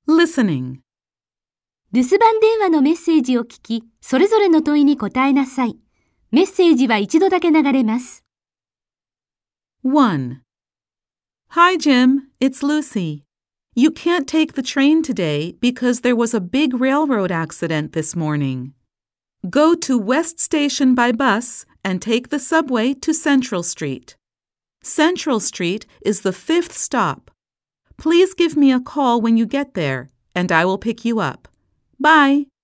Listening. 留守番電話のメッセージを聞き、それぞれの問いに答えなさい。メッセージは一度だけ流れます。 1. Hi, Jim. It's Lucy. You can't take the train today because there was a big railroad accident this morning. Go to West Station by bus and take the subway to Central Street. Central Street is the 5th stop. Please give me a call when you get there, and I will pick you up. Bye.